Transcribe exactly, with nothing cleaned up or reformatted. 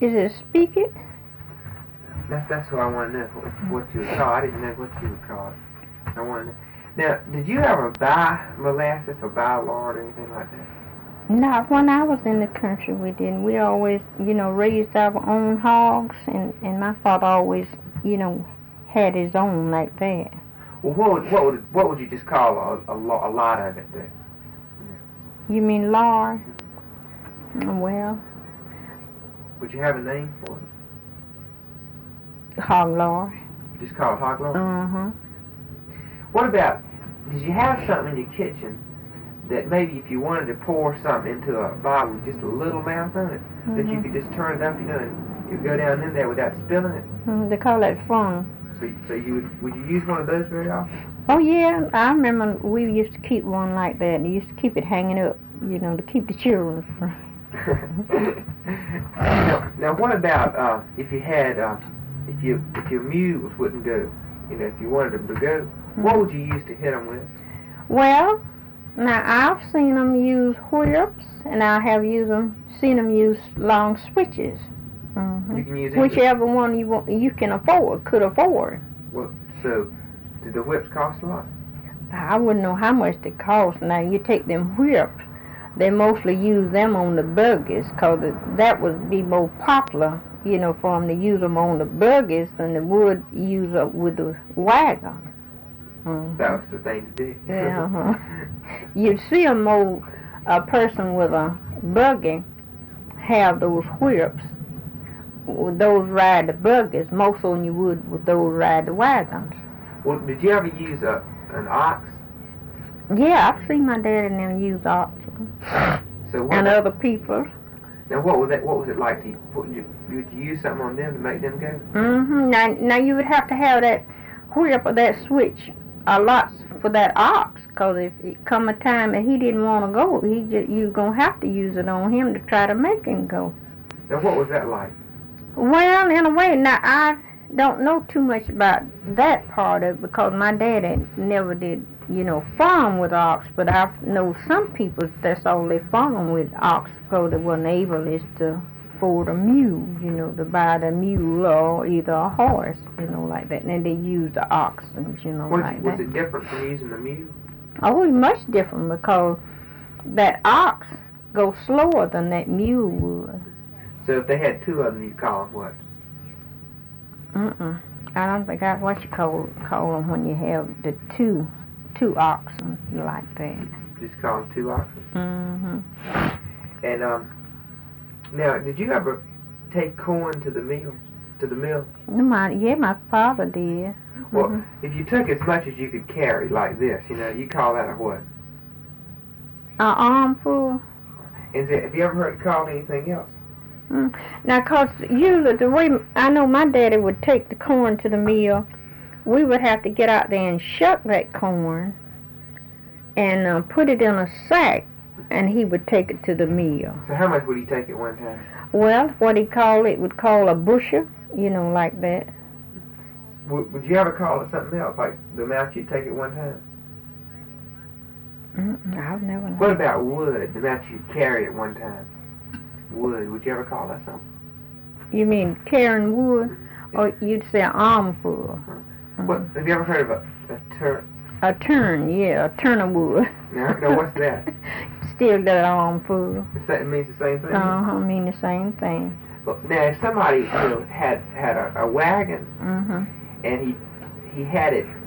Is it a spigot? That's that's what I want to know. What, what you would call. I didn't know what you would call it. I want to know. Now, did you ever buy molasses or buy lard or anything like that? Not when I was in the country, we didn't. We always, you know, raised our own hogs, and, and my father always, you know, had his own like that. Well, what would what would, what would you just call a, a, lo- a lot of it then? You mean lard? Well, Would you have a name for it? hog lard. Just call it hog lard? Uh-huh. What about, did you have something in your kitchen that maybe if you wanted to pour something into a bottle with just a little mouth on it, mm-hmm. that you could just turn it up, you know, and it would go down in there without spilling it? Mm, they call that fun. So, so you would, would you use one of those very often? Oh, yeah. I remember we used to keep one like that, and you used to keep it hanging up, you know, to keep the children from... now, now, what about uh, if you had, uh, if you if your mules wouldn't go, you know, if you wanted them to go, mm-hmm. what would you use to hit them with? Well, now I've seen them use whips, and I have used them, seen them use long switches. Mm-hmm. You can use whichever one you want, you can afford, could afford. Well, so did the whips cost a lot? I wouldn't know how much they cost. Now you take them whips. They mostly use them on the buggies, because that would be more popular, you know, for them to use them on the buggies than they would use up with the wagon. Mm-hmm. That was the thing to do. Yeah, uh-huh. You'd see a more, a person with a buggy have those whips. Those ride the buggies more so than you would with those ride the wagons. Well, did you ever use a, an ox? Yeah, I've seen my dad and them use oxen. So what and that, other people. Now, what was that? What was it like? To you? What, did you, would you use something on them to make them go? Mm-hmm. Now, now you would have to have that whip or that switch a lot for that ox, because if it come a time that he didn't want to go, he just, you're gonna have to use it on him to try to make him go. Now, what was that like? Well, in a way, now I don't know too much about that part of it because my dad never did, you know, farm with ox, but I know some people that's all they farm with ox because they weren't able is to afford a mule, you know, to buy the mule or either a horse, you know, like that. And then they use the oxen, you know, was, like was that. Was it different from using the mule? Oh, it's much different because that ox goes slower than that mule would. So if they had two of them, you'd call them what? Mm-mm. I don't think that's what you call call them when you have the two two oxen like that. Just call them two oxen? Mm-hmm. And, um, now, did you ever take corn to the mill? To the mill? My, yeah, my father did. Well, mm-hmm. if you took as much as you could carry like this, you know, you call that a what? An armful. Is it, have you ever heard it called anything else? Mm. Now, cause usually the way I know my daddy would take the corn to the mill, we would have to get out there and shuck that corn and uh, put it in a sack, and he would take it to the mill. So how much would he take at one time? Well, what he called it would call a bushel, you know, like that. Would, would you ever call it something else, like the amount you'd take at one time? Mm-mm, I've never known. What about wood, the amount you'd carry at one time? Wood, would you ever call that something? You mean carrying wood? Mm-hmm. Or you'd say an armful? Mm-hmm. What, have you ever heard of a, a turn? A turn, yeah, a turn of wood. No, no, what's that? Still got an armful. It means the same thing? Uh-huh, mean the same thing. Well, now, if somebody, you know, had, had a, a wagon, mm-hmm. and he he had it